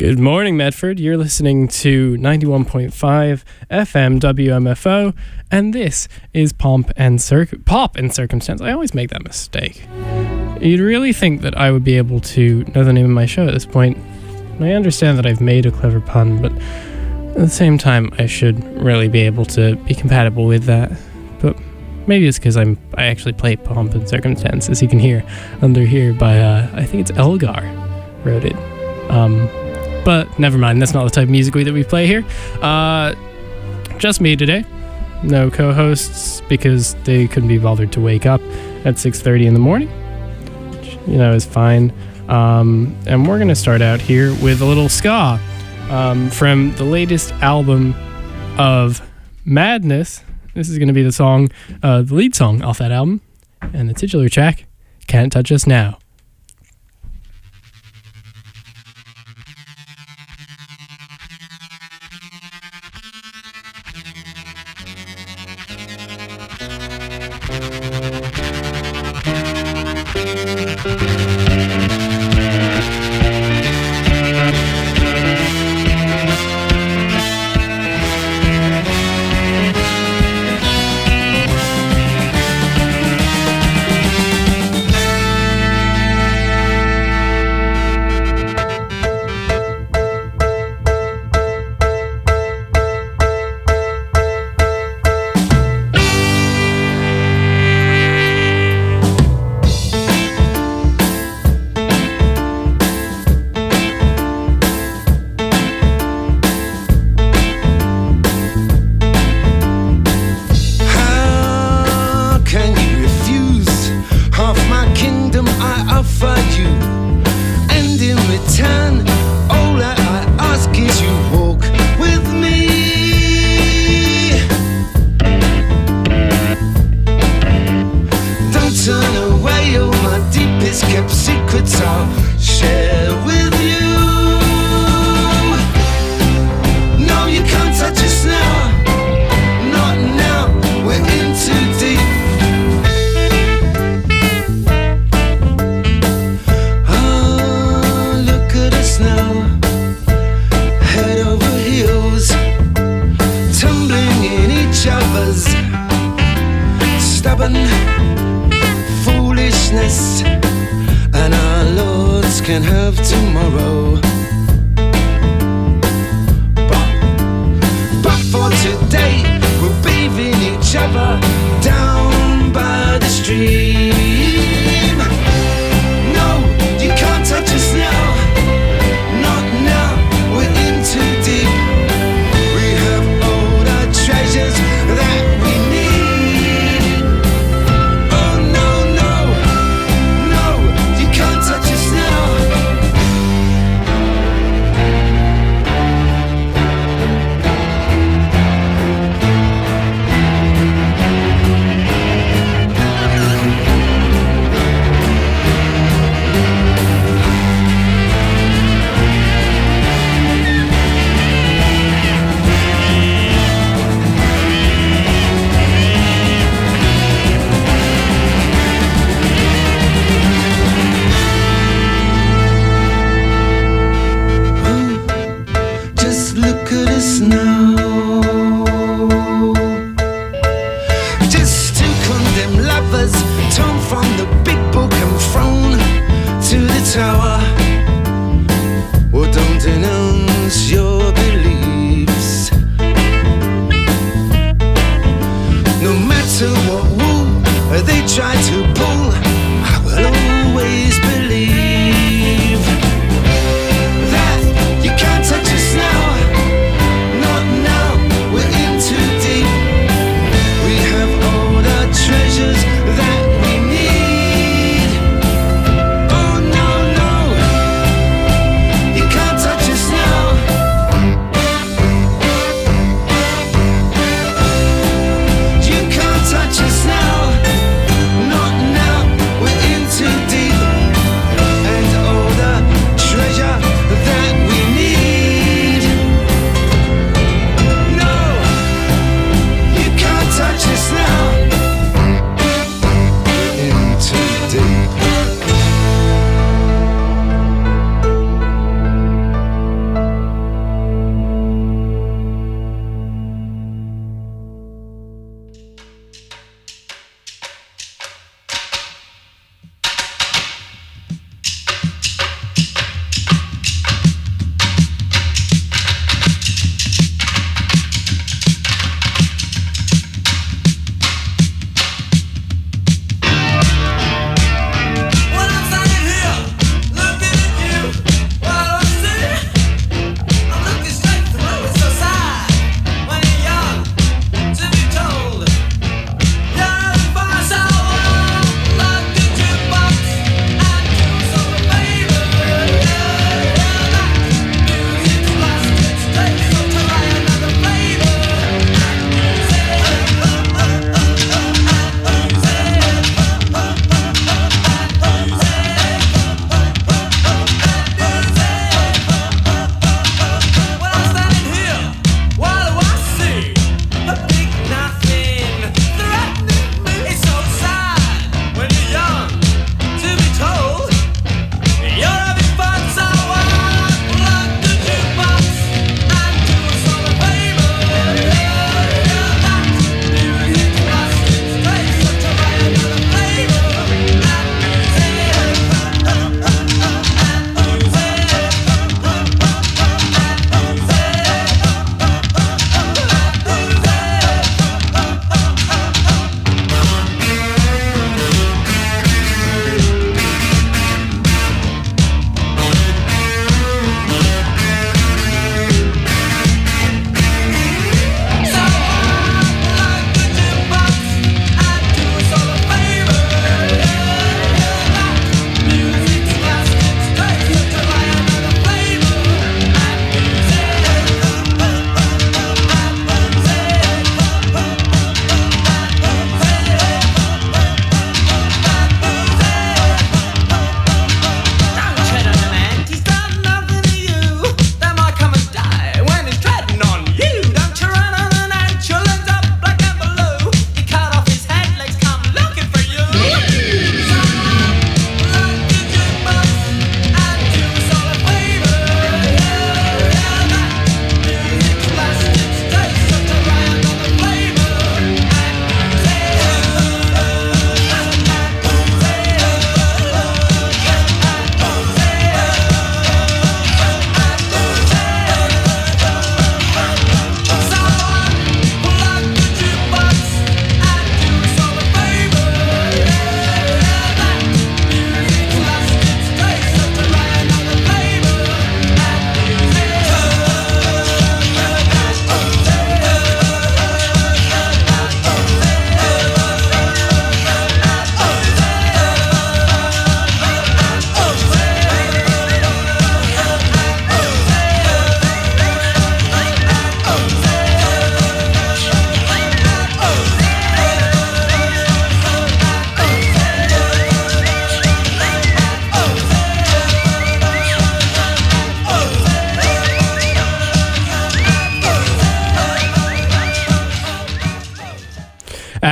Good morning, Medford. You're listening to 91.5 FM WMFO, and this is Pop and Circumstance. I always make that mistake. You'd really think that I would be able to know the name of my show at this point. I understand that I've made a clever pun, but at the same time, I should really be able to be compatible with that. But maybe it's because I actually play Pomp and Circumstance, as you can hear under here by, I think it's Elgar wrote it. But never mind, that's not the type of music that we play here. Just me today. No co-hosts because they couldn't be bothered to wake up at 6:30 in the morning, which, is fine. And we're going to start out here with a little ska from the latest album of Madness. This is going to be the song, the lead song off that album, and the titular track, Can't Touch Us Now.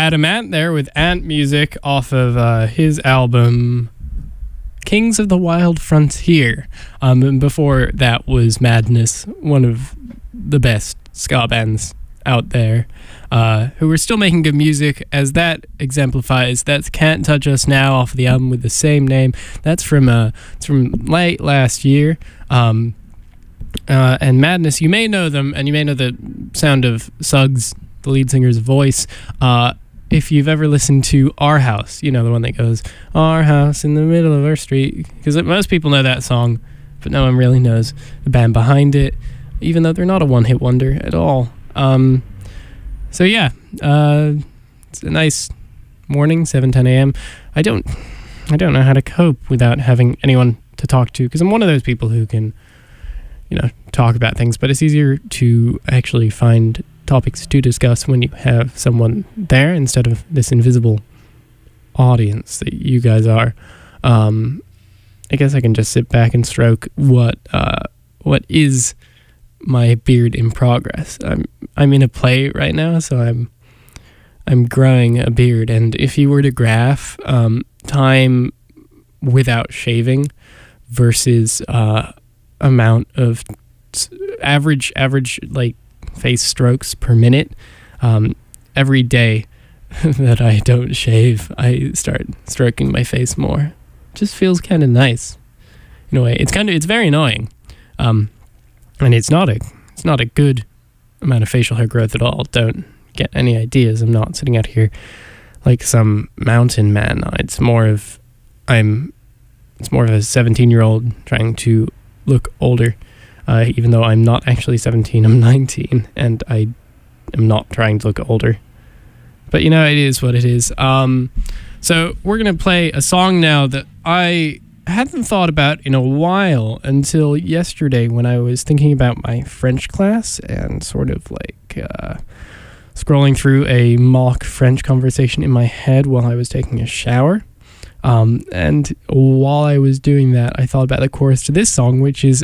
Adam Ant there with Ant Music off of his album Kings of the Wild Frontier. And before that was Madness, one of the best ska bands out there, who are still making good music, as that exemplifies. That's Can't Touch Us Now off of the album with the same name. That's from it's from late last year. And Madness, you may know them, and you may know the sound of Suggs, the lead singer's voice, if you've ever listened to Our House, you know, the one that goes, Our House in the Middle of Our Street, because most people know that song, but no one really knows the band behind it, even though they're not a one-hit wonder at all. So yeah, it's a nice morning, 7:10 a.m. I don't know how to cope without having anyone to talk to, because I'm one of those people who can, talk about things, but it's easier to actually find topics to discuss when you have someone there instead of this invisible audience that you guys are. I guess I can just sit back and stroke what is my beard in progress. I'm in a play right now, so I'm growing a beard, and if you were to graph time without shaving versus amount of average like face strokes per minute, every day that I don't shave, I start stroking my face more. It just feels kind of nice in a way. It's very annoying, and it's not a good amount of facial hair growth at all. Don't get any ideas. I'm not sitting out here like some mountain man. It's more of a 17-year-old trying to look older, even though I'm not actually 17. I'm 19, and I am not trying to look older. But it is what it is. So we're gonna play a song now that I hadn't thought about in a while until yesterday, when I was thinking about my French class and sort of like scrolling through a mock French conversation in my head while I was taking a shower. And while I was doing that, I thought about the chorus to this song, which is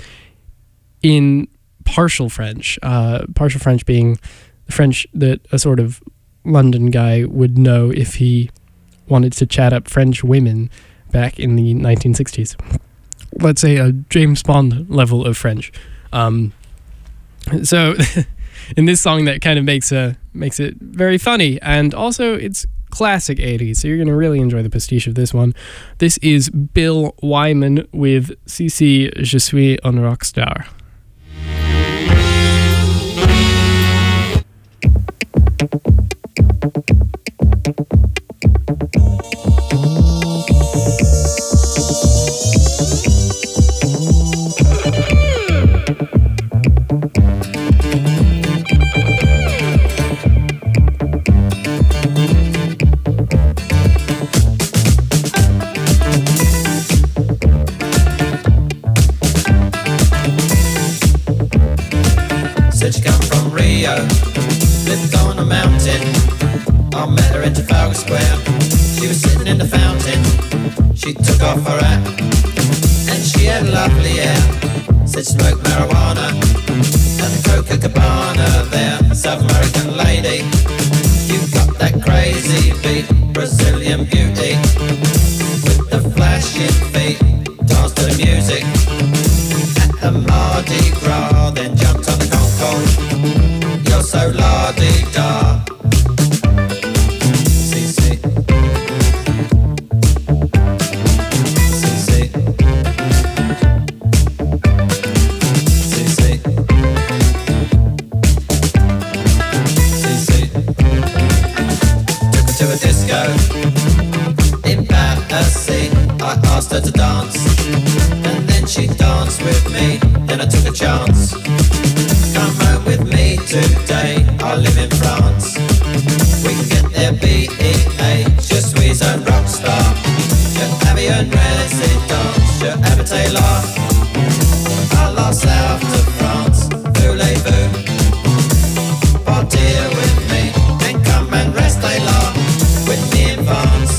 in partial French. Partial French being the French that a sort of London guy would know if he wanted to chat up French women back in the 1960s. Let's say a James Bond level of French. So in this song, that kind of makes it very funny, and also it's classic 80s, so you're going to really enjoy the pastiche of this one. This is Bill Wyman with CC Je suis un rockstar. Said she come from Rio, lived on a mountain. I met her in Trafalgar Square. She was sitting in the fountain. She took off her hat and she had lovely hair. Said she smoked marijuana at the Copacabana there. South American lady, you got that crazy beat, Brazilian beauty with the flashing feet. Dance to the music at the Mardi Gras, then jumped on the Concorde. You're so la-di-da. CC CC CC CC. Took her to a disco in Battersea. I asked her to dance, and then she danced with me. Then I took a chance. Come home with me today. I live in France. We can get there BEA. Je suis un rockstar. Je habille une résidence. Je habite là. À la south de France. Voulez-vous partir with me and come and rest là with me in France?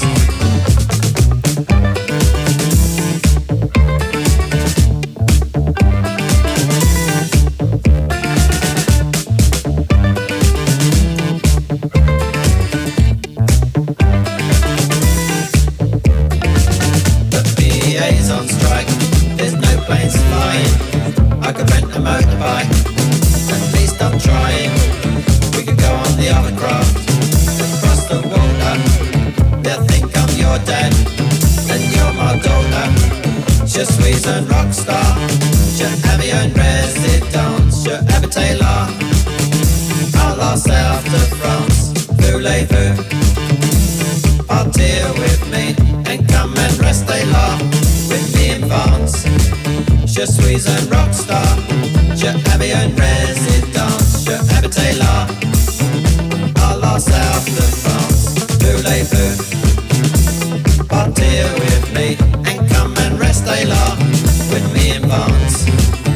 CA's on strike. There's no planes flying. I could rent a motorbike. At least I'm trying. We could go on the other craft. Across the water. They'll think I'm your dad. And you're my daughter. Je suis un rockstar. Je avais une résidence. Je habitais là. À la south de France. Voulez-vous partir with me and come and rester là with me in France? Je suis un rockstar. Je avais une résidence. Je habitais là. À la south de France. Voulez-vous partir with me and come and rester là with me in France?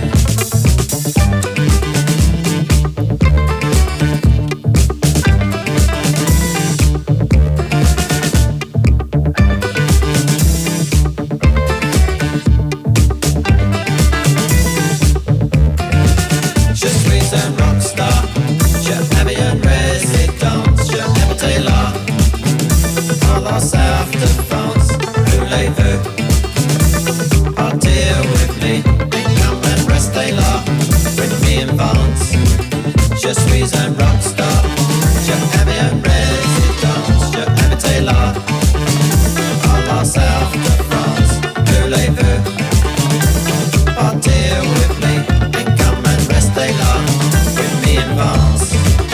Je suis un rockstar. Je avais une résidence. Je habitais là. À la south de France. Voulez-vous partir with me and come and rester là with me in France?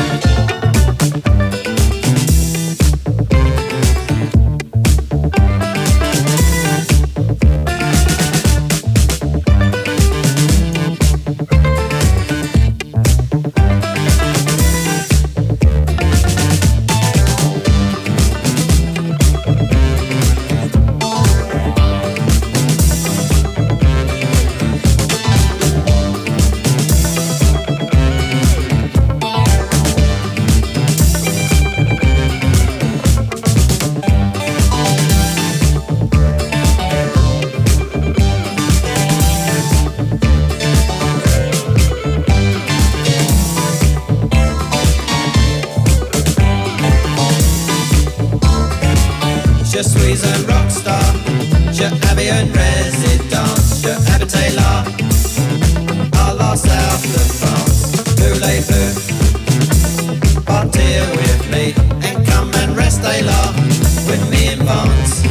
Je suis un rockstar. Je avais une résidence. Je habitais là. À la south de France. Voulez-vous partir with me and come and rester là with me in France?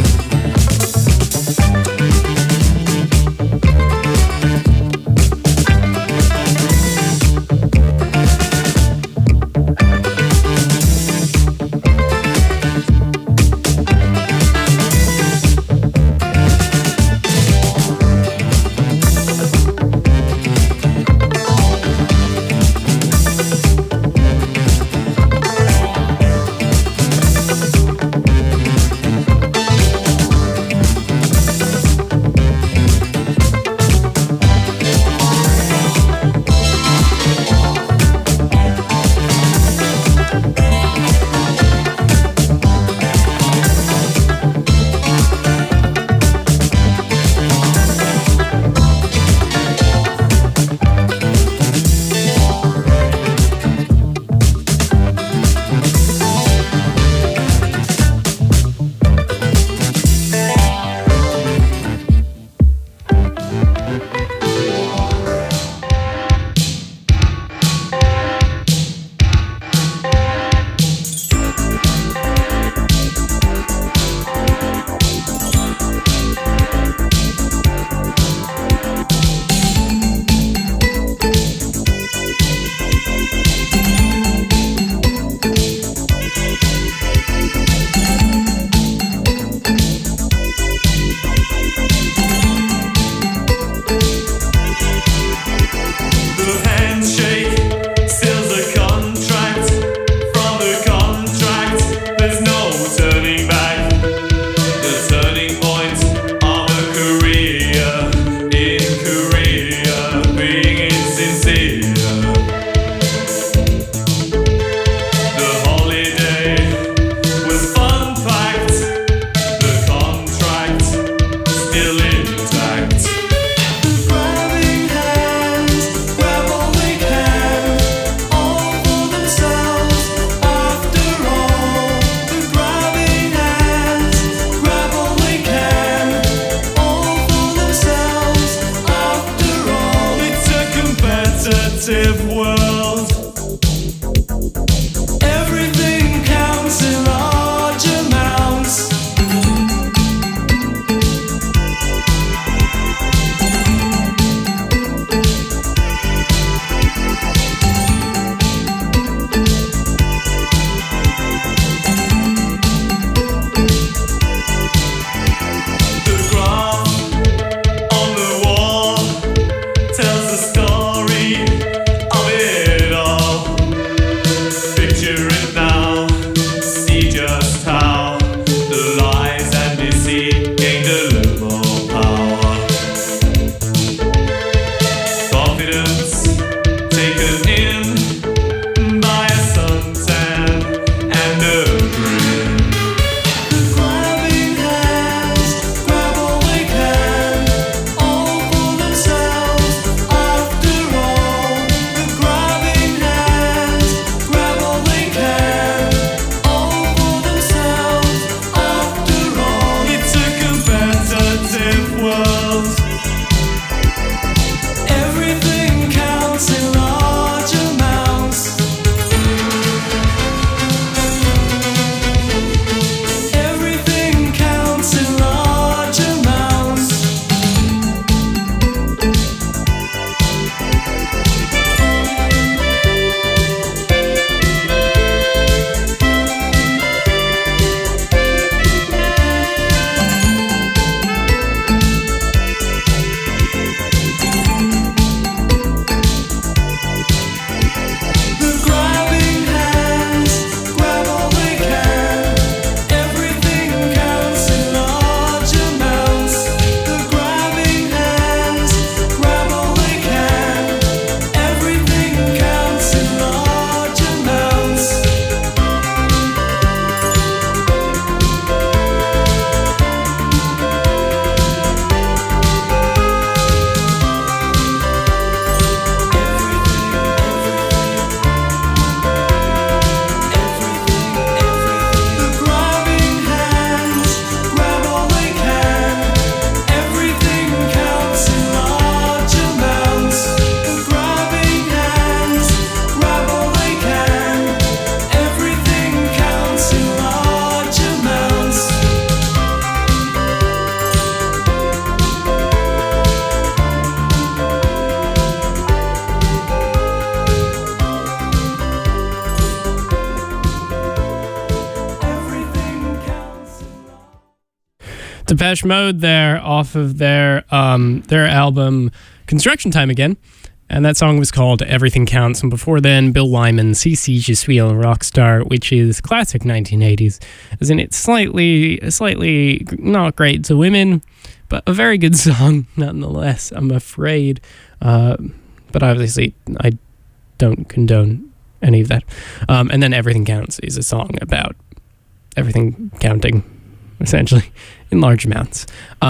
Depeche Mode there off of their album Construction Time Again. And that song was called Everything Counts. And before then, Bill Wyman, CC Je suis un rockstar, which is classic 1980s. As in, it's slightly not great to women, but a very good song nonetheless, I'm afraid. But obviously, I don't condone any of that. And then Everything Counts is a song about everything counting, essentially, in large amounts.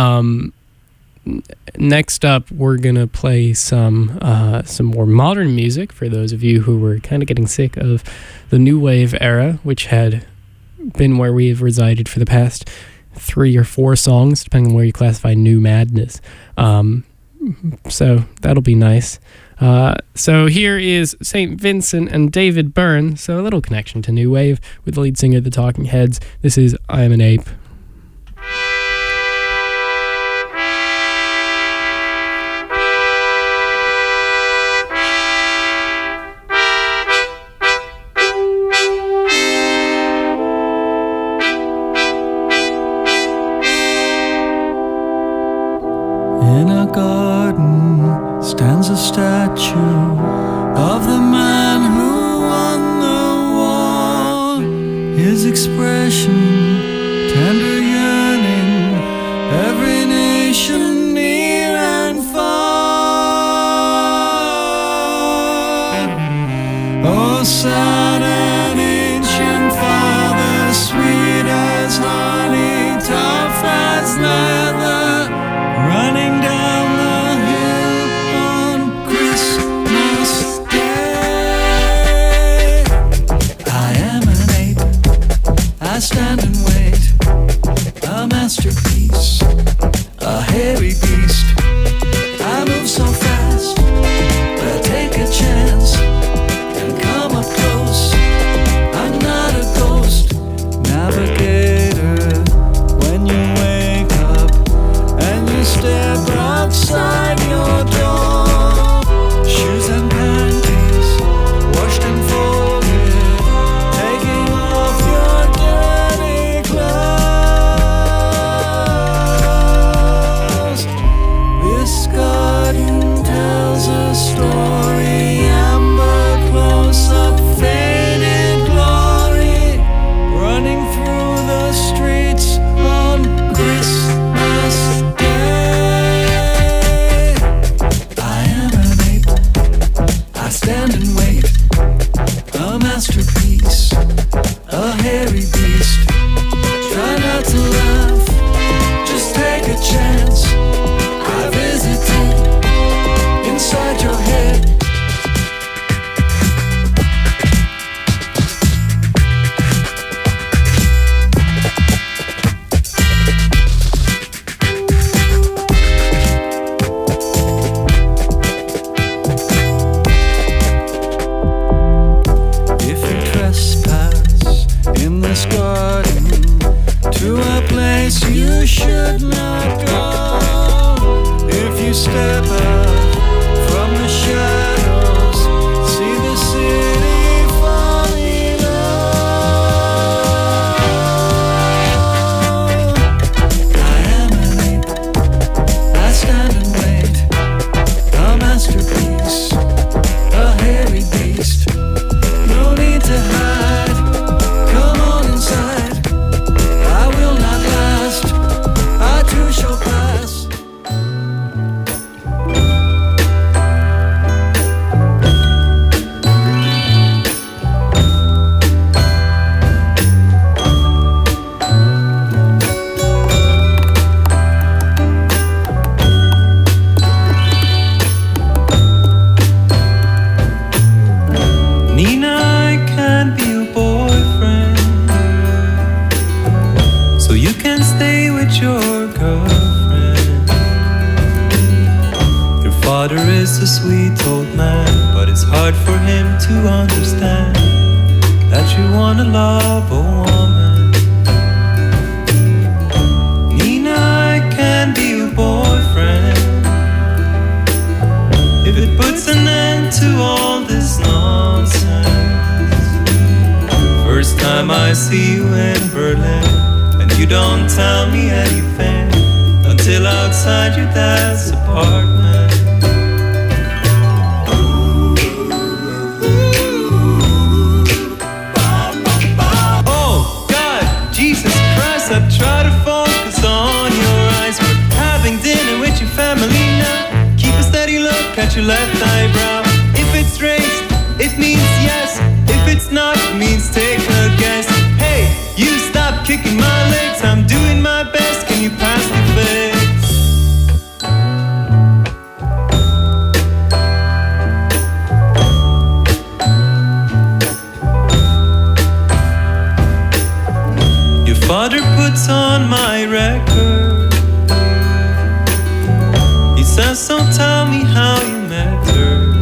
Next up, we're gonna play some more modern music for those of you who were kind of getting sick of the new wave era, which had been where we have resided for the past 3 or 4 songs, depending on where you classify new madness. So that'll be nice. So here is St. Vincent and David Byrne. So a little connection to new wave with the lead singer of the Talking Heads. This is I Am an Ape. In a garden stands a statue of the man who won the war. His expression, tender yearning, every nation near and far. Oh, sad and ancient father, sweet as honey, tough as leather, running down the hill on Christmas Day. I am an ape, I stand and wait, a masterpiece, a hairy beast. I move so fast, but take a chance and come up close. I'm not a ghost, navigator. When you wake up and you step outside your door, shoes and panties washed and folded, taking off your dirty clothes. This garden tells a story, amber close up, faded glory, running through the streets on Christmas Day. I am an ape, I stand and wait, a masterpiece, a hairy beast. Try not to laugh, just take a chance. I visited inside your head. If you trespass in this garden to a place you should not go, if you step out from the shadows, see the city falling low. I am an ape, I stand and wait, a masterpiece, a hairy beast. No need to hide, come on inside. I will not last, I too shall pass. Nina, I can't be your boyfriend, so you can stay with your girlfriend. Your father is a sweet old man, but it's hard for him to understand that you wanna love a woman. Nina, I can't be your boyfriend if it puts an end to all this nonsense. First time I see you in Berlin, and you don't tell me anything. still outside your dad's apartment. Oh God, Jesus Christ, I try to focus on your eyes. We're having dinner with your family now. Keep a steady look at your left eyebrow. If it's raised, it means yes. If it's not, it means take a guess. Hey, you stop kicking my legs. I'm doing my best. Can you pass the fix? Your father puts on my record. He says, so tell me how you met her.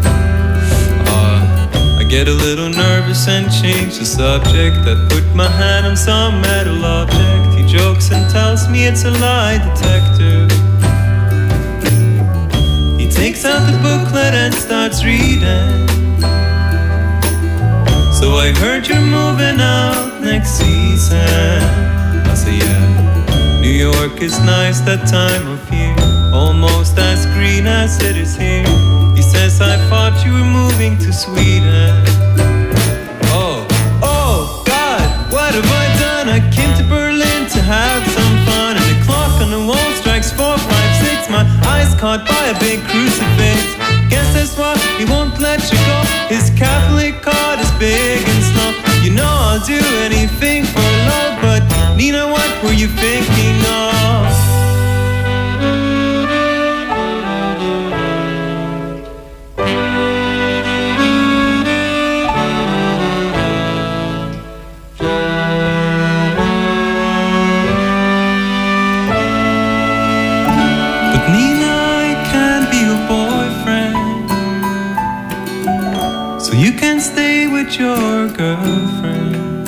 I get a little nervous and change the subject. I put my hand on some metal object. He jokes and tells me it's a lie detector. He takes out the booklet and starts reading. So I heard you're moving out next season. I say yeah. New York is nice that time of year, almost as green as it is here. He says, I thought you were moving to Sweden. Oh God, what have I done? I came to Berlin to have some fun, and the clock on the wall strikes 4, 5, 6. My eyes caught by a big crucifix. Guess that's why he won't let you go. His Catholic heart is big and slow. You know I'll do anything for love, but Nina, what were you thinking of? You can stay with your girlfriend.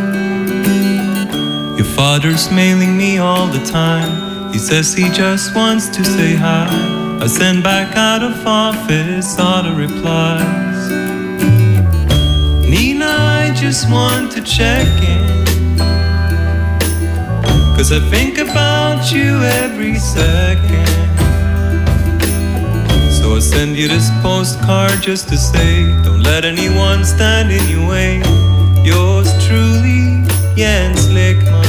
Your father's mailing me all the time. He says he just wants to say hi. I send back out of office all the replies. Nina, I just want to check in, 'cause I think about you every second. So I send you this postcard just to say, don't let anyone stand in your way. Yours truly, Jens Lekman.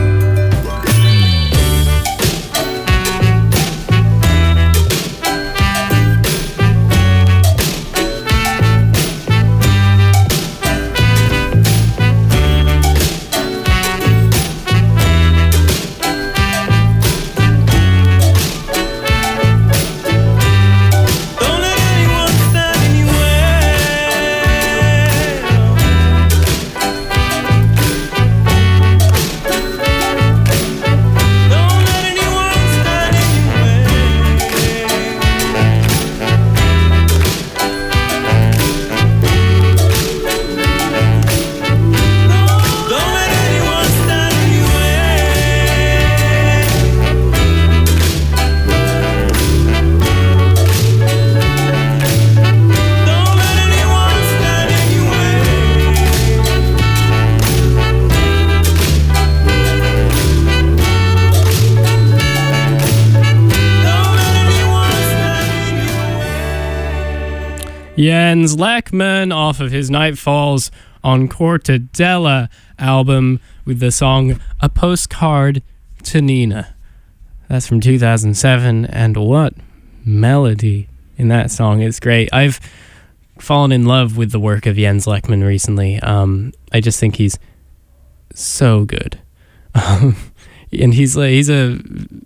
Jens Lekman off of his Nightfalls on Cortadella album with the song A Postcard to Nina. That's from 2007, and what melody in that song. It's great. I've fallen in love with the work of Jens Lekman recently. I just think he's so good. And he's a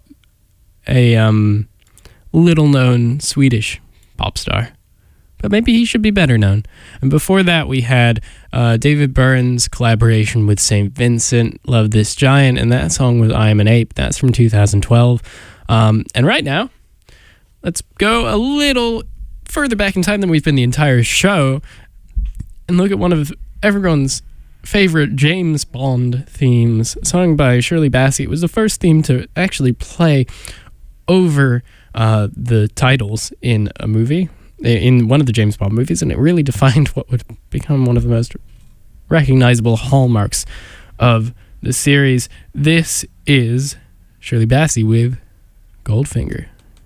little known Swedish pop star, but maybe he should be better known. And before that, we had David Byrne's collaboration with St. Vincent, Love This Giant, and that song was I Am an Ape. That's from 2012. And right now, let's go a little further back in time than we've been the entire show and look at one of everyone's favorite James Bond themes, sung by Shirley Bassey. It was the first theme to actually play over the titles in a movie, in one of the James Bond movies, and it really defined what would become one of the most recognizable hallmarks of the series. This is Shirley Bassey with Goldfinger.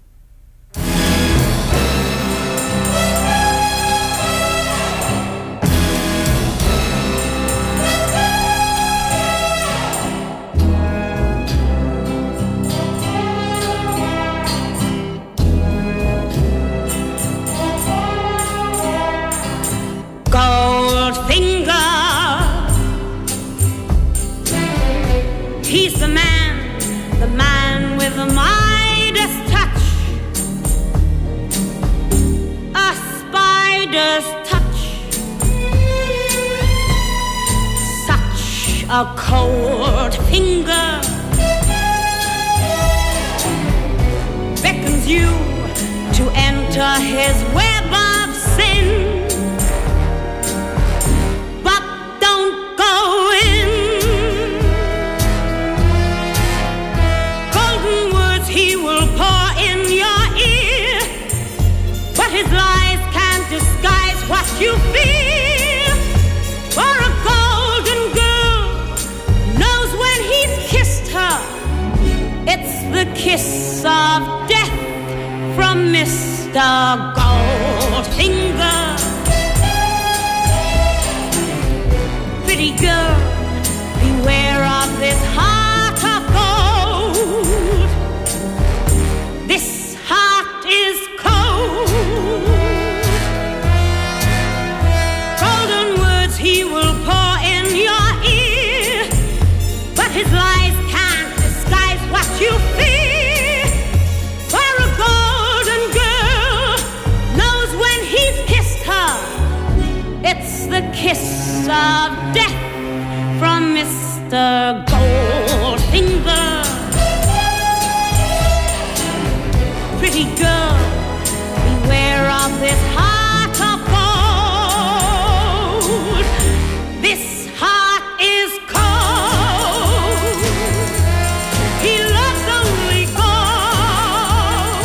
Goldfinger, he's the man with the Midas touch, a spider's touch, such a cold finger beckons you to enter his web of sin. His lies can't disguise what you feel. For a golden girl knows when he's kissed her, it's the kiss of death from Mr. Goldfinger. Pretty girl, beware of this heart of gold. This heart is cold. Golden words he will pour in your ear, but his lies can't disguise what you fear. For a golden girl knows when he's kissed her, it's the kiss of death from Mr. Goldfinger. Pretty girl, beware of this heart of gold. This heart is cold. He loves only gold.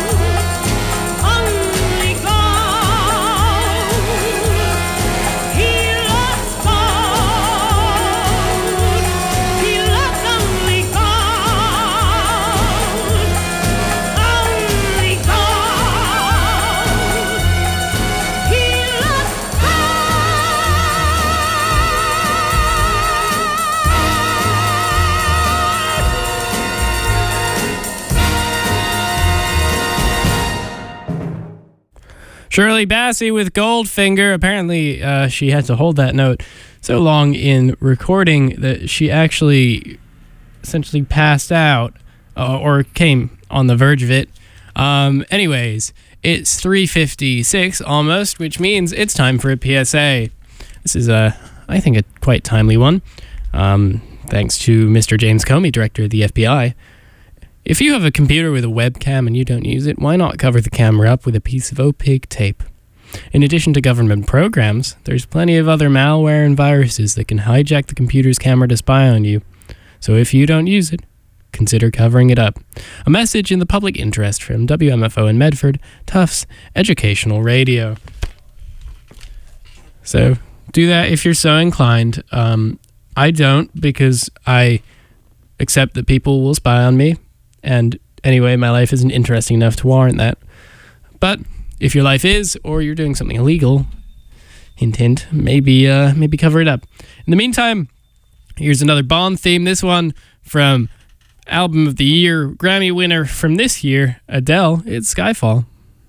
Only gold. He loves gold. He loves only gold. Only gold. He loves Shirley Bassey with Goldfinger. Apparently, she had to hold that note so long in recording that she actually essentially passed out or came on the verge of it. Anyways, it's 3:56 almost, which means it's time for a PSA. This is, I think, a quite timely one. Thanks to Mr. James Comey, director of the FBI. If you have a computer with a webcam and you don't use it, why not cover the camera up with a piece of opaque tape? In addition to government programs, there's plenty of other malware and viruses that can hijack the computer's camera to spy on you. So if you don't use it, consider covering it up. A message in the public interest from WMFO in Medford, Tufts Educational Radio. So do that if you're so inclined. I don't, because I accept that people will spy on me. And anyway, my life isn't interesting enough to warrant that. But if your life is, or you're doing something illegal, hint, hint, maybe cover it up. In the meantime, here's another Bond theme. This one from Album of the Year Grammy winner from this year, Adele. It's Skyfall.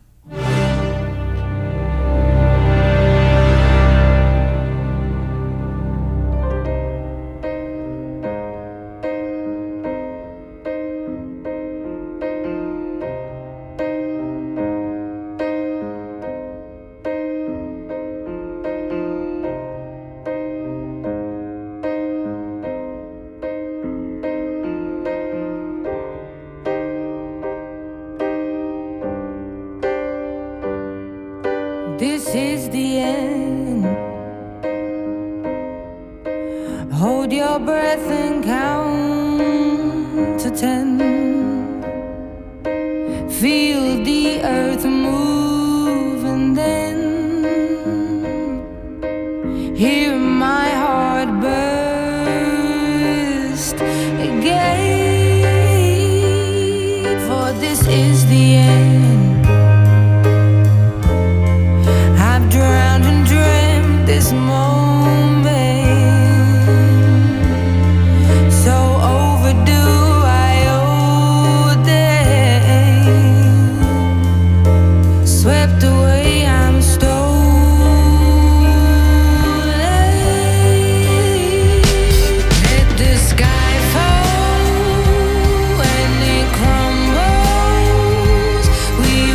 This is the end. Hold your breath and count to 10. Feel the earth move and then hear my heart burst again. For this is the end. I've drowned and dreamt this moment, so overdue I owe them. Swept away, I'm stolen. Let the sky fall when it crumbles. We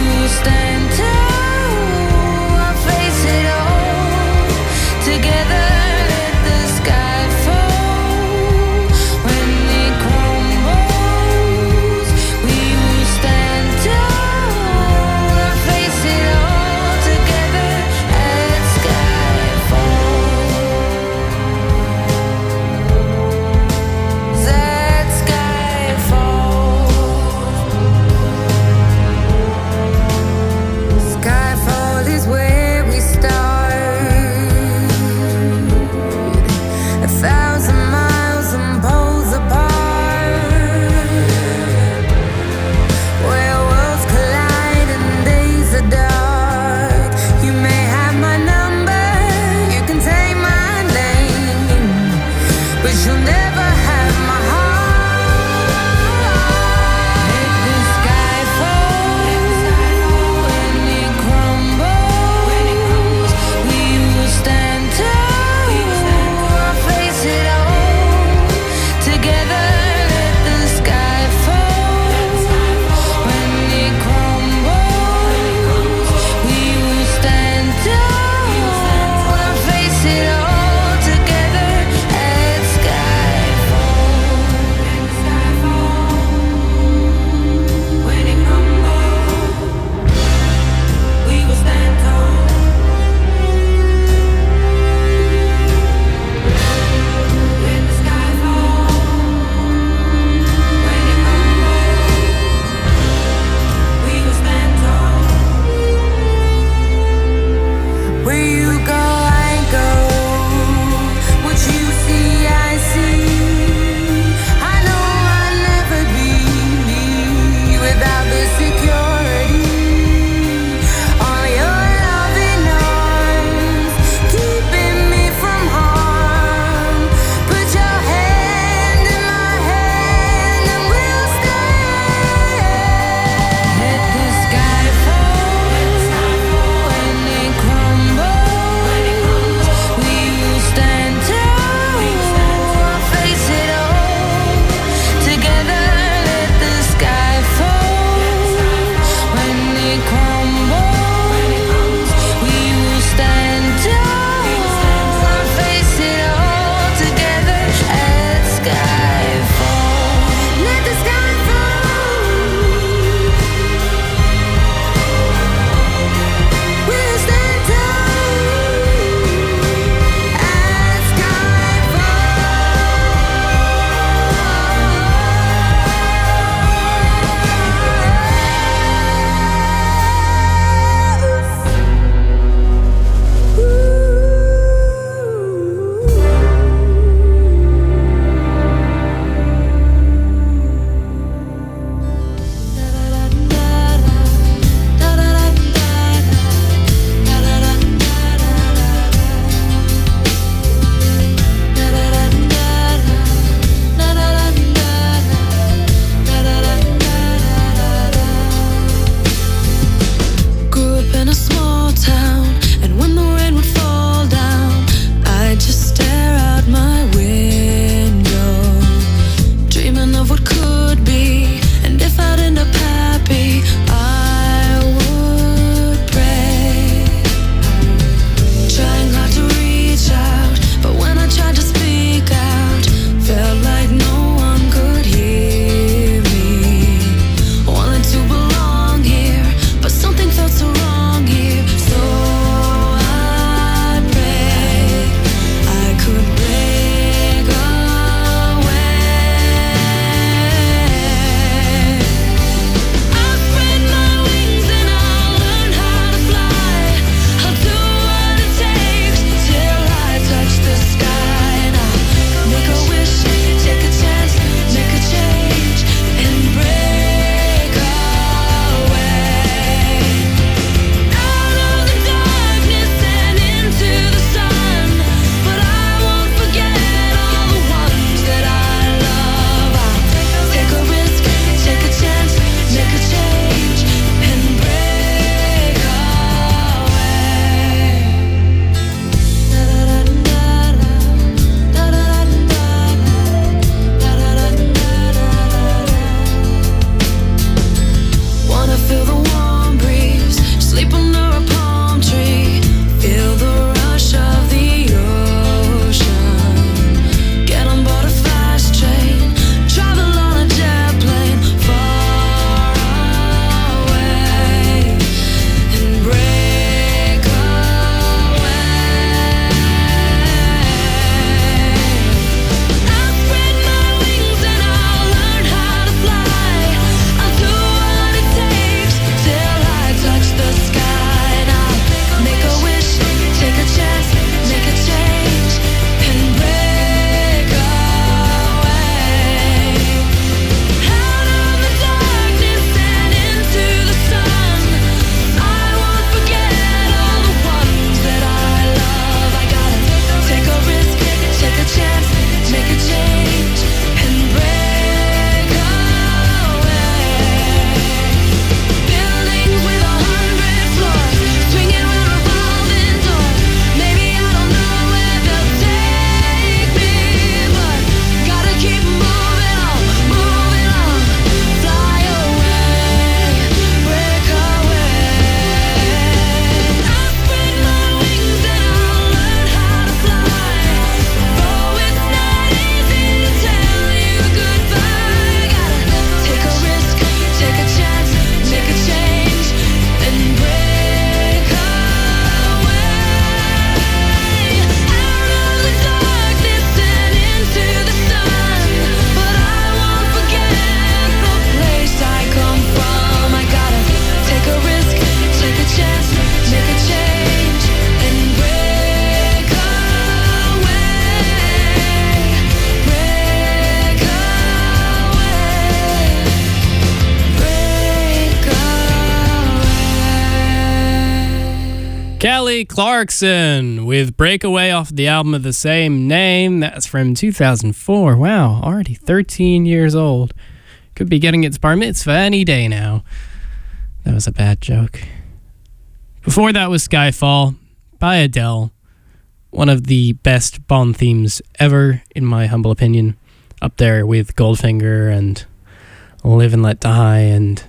Kelly Clarkson with Breakaway off the album of the same name. That's from 2004. Wow, already 13 years old. Could be getting its bar mitzvah any day now. That was a bad joke. Before that was Skyfall by Adele. One of the best Bond themes ever, in my humble opinion. Up there with Goldfinger and Live and Let Die and...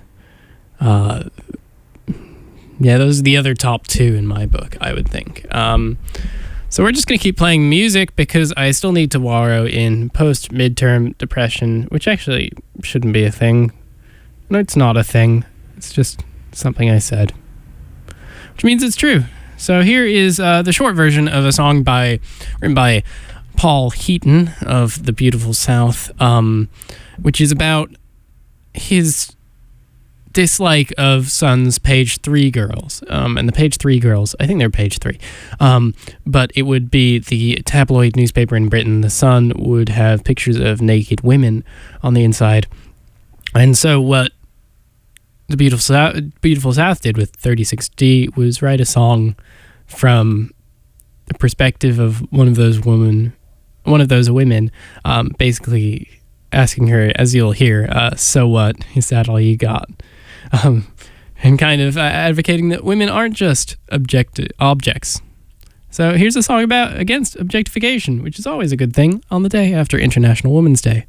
yeah, those are the other top two in my book, I would think. So we're just going to keep playing music because I still need to wallow in post-midterm depression, which actually shouldn't be a thing. No, it's not a thing. It's just something I said. Which means it's true. So here is the short version of a song written by Paul Heaton of the Beautiful South, which is about his dislike of Sun's Page 3 girls. And the Page 3 girls, I think they're Page 3. But it would be the tabloid newspaper in Britain. The Sun would have pictures of naked women on the inside. And so what the Beautiful South did with 36D was write a song from the perspective of one of those women, basically asking her, as you'll hear, so what? Is that all you got? And kind of advocating that women aren't just objects. So here's a song against objectification, which is always a good thing on the day after International Women's Day.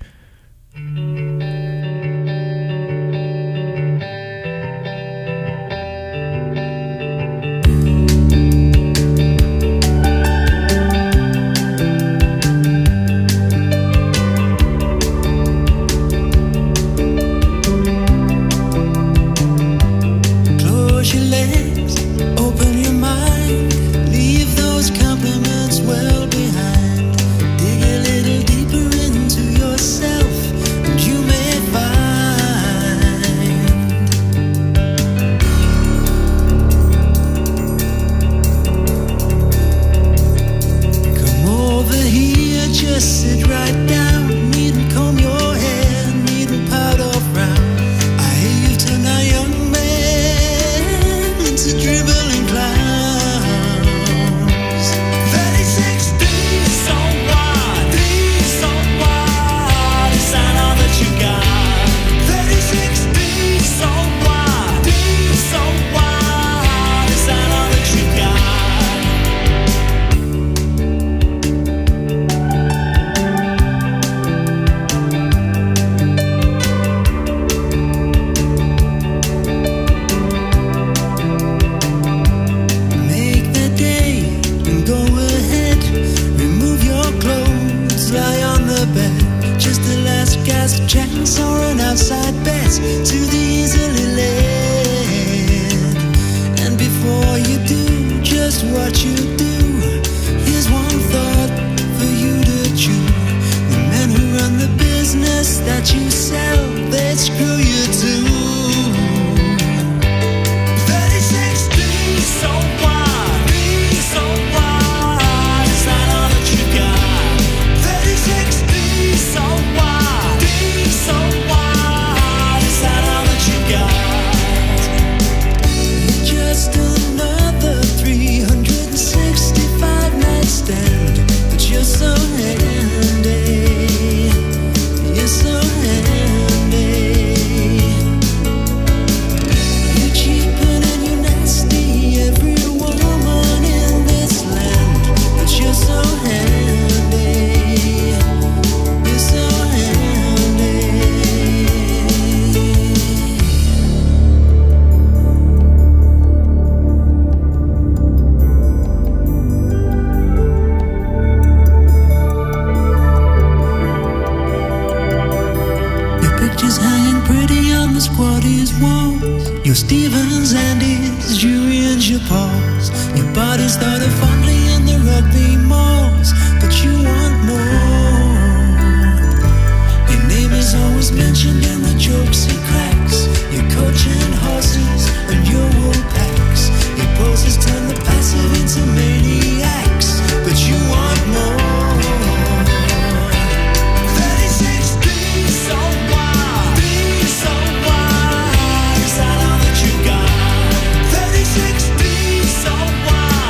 So why?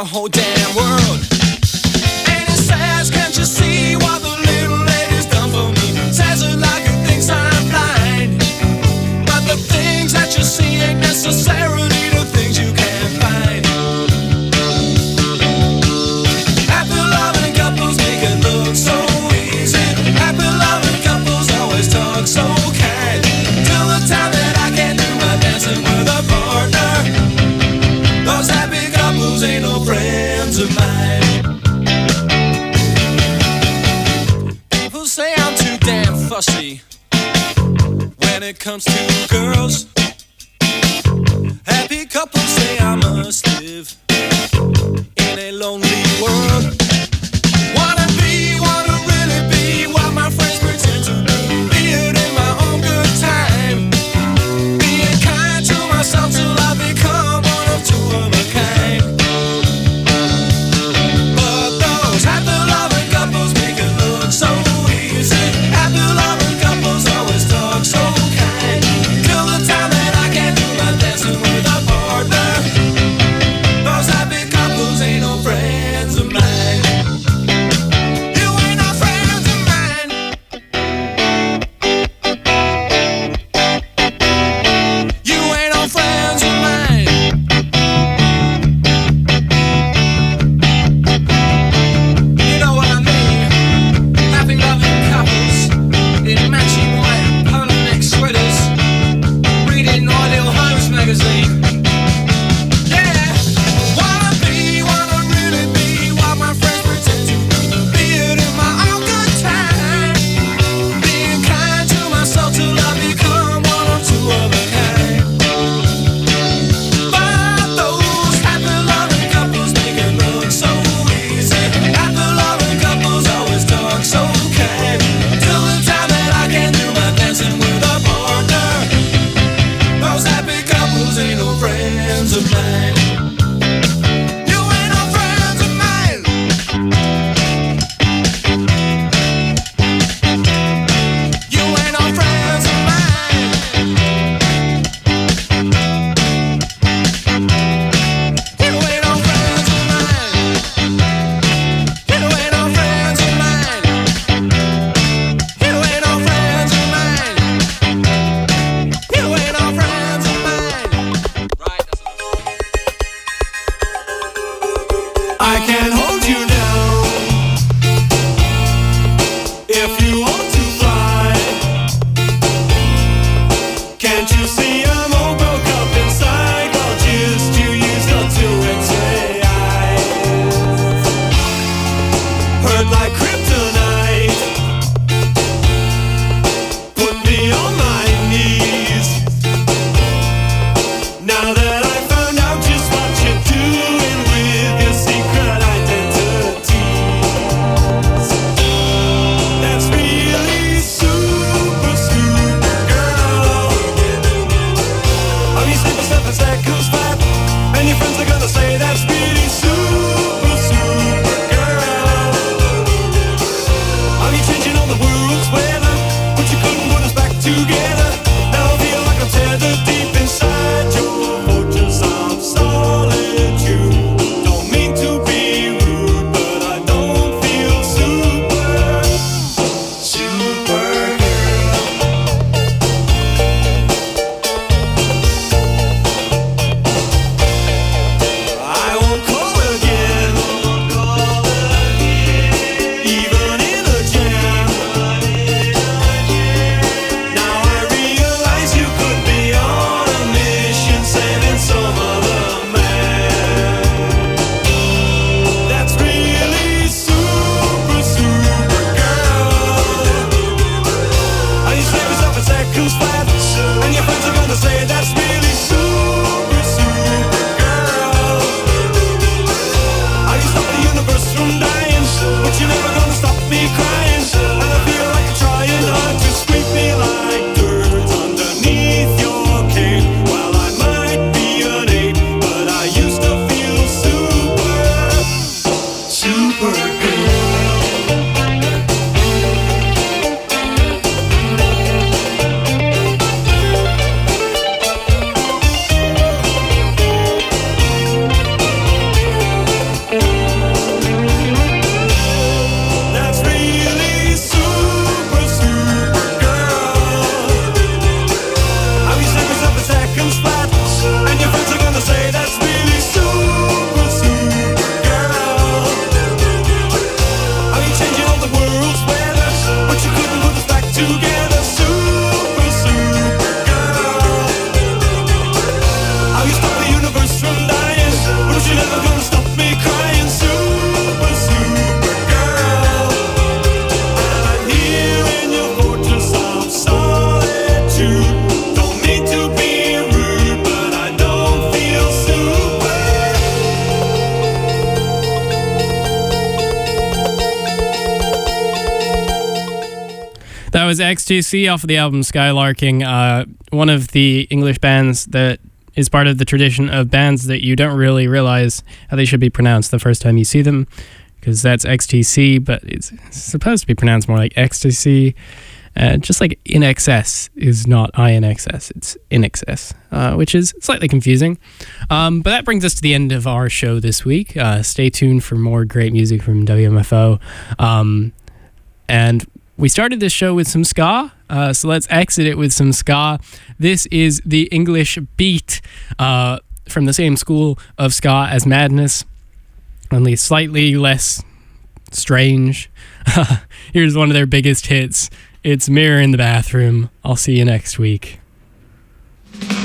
the whole damn world. And it says, can't you see what the little lady's done for me? Says it like it thinks I'm blind, but the things that you see ain't necessarily the things you can find. Happy loving couples make it look so easy. Happy loving couples always talk so kind. Till the time that I can't do my dancing with a partner, those happy couples ain't no friends of mine. People say I'm too damn fussy when it comes to girls. Happy couples say I must live in a lonely world. Wanna really be what my friends pretend to be. Be it in my own good time. Being kind to myself till I become one of two of a kind. But those happy loving couples make it look so easy. Happy loving couples always talk so kind. Till the time that I can't do my dancing with a partner, those happy couples ain't no friends of mine. You ain't no friends of mine. You ain't no friends of mine. You know what I mean? Happy loving couples in matching white polo neck sweaters, reading Ideal Homes magazine. Yeah, wanna really be what my friends pretend to be. Be it in my own good time. Being kind to myself till I become one or two of a kind. But those happy loving couples make it look so easy. Happy loving couples always talk so kind. Till the time that I can't do my dancing with a partner, those happy couples ain't no friends of mine. You ain't no friends of mine. You ain't no friends of mine. You ain't no friends of mine. You ain't no friends of mine. You ain't no friends of mine. You ain't no friends of mine. Right, that's I can hold you down if you want to fly. Can't you see I'm all broke up inside? Well, just you use your two-way eye. Hurt like kryptonite. Put me on my knees. Now that I found out just what you're doing with your secret identity. that was XTC off of the album Skylarking, one of the English bands that is part of the tradition of bands that you don't really realize how they should be pronounced the first time you see them, because that's XTC, but it's supposed to be pronounced more like ecstasy. Just like in excess is not INXS, it's in excess, which is slightly confusing. But that brings us to the end of our show this week. Stay tuned for more great music from WMFO. And we started this show with some ska, so let's exit it with some ska. This is the English Beat, from the same school of ska as Madness, only slightly less strange. Here's one of their biggest hits. It's Mirror in the Bathroom. I'll see you next week.